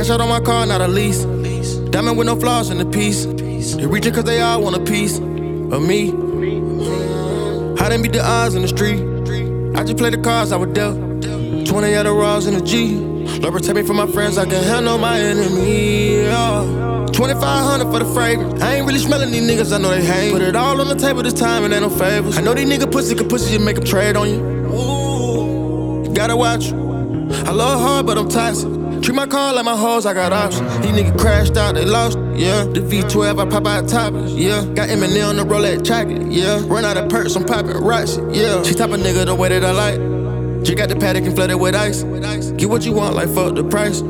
Cash out on my car, not a lease. Diamond with no flaws in the piece. They reaching cause they all want a piece of me. I didn't beat the odds in the street. I just play the cards I was dealt. 20 other raws in the G. Lord protect me from my friends, I can handle my enemy. 2500 for the fragrance. I ain't really smelling these niggas, I know they hate. Put it all on the table this time and ain't no favors. I know these niggas pussy, cause pussy just make them trade on you. Ooh, you gotta watch. I love hard, but I'm toxic. Treat my car like my hoes, I got options. These niggas crashed out, they lost, yeah. The V12, I pop out toppers, yeah. Got M&M on the Rolex chocolate, yeah. Run out of perks, I'm popping rocks, yeah. She type of nigga the way that I like. She got the paddock and flooded with ice. Get what you want, like fuck the price.